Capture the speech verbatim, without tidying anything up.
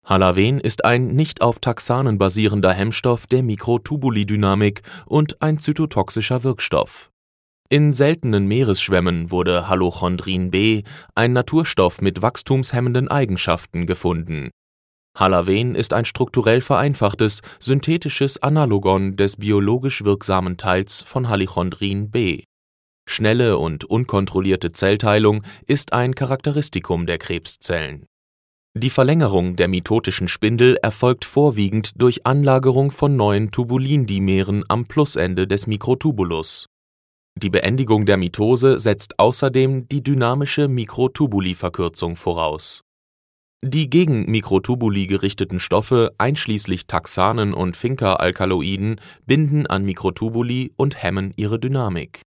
Halaven ist ein nicht auf Taxanen basierender Hemmstoff der Mikrotubuli-Dynamik und ein zytotoxischer Wirkstoff. In seltenen Meeresschwämmen wurde Halochondrin B, ein Naturstoff mit wachstumshemmenden Eigenschaften, gefunden. Halaven ist ein strukturell vereinfachtes, synthetisches Analogon des biologisch wirksamen Teils von Halochondrin B. Schnelle und unkontrollierte Zellteilung ist ein Charakteristikum der Krebszellen. Die Verlängerung der mitotischen Spindel erfolgt vorwiegend durch Anlagerung von neuen Tubulindimeren am Plusende des Mikrotubulus. Die Beendigung der Mitose setzt außerdem die dynamische Mikrotubuli-Verkürzung voraus. Die gegen Mikrotubuli gerichteten Stoffe, einschließlich Taxanen und Vinca-Alkaloiden, binden an Mikrotubuli und hemmen ihre Dynamik.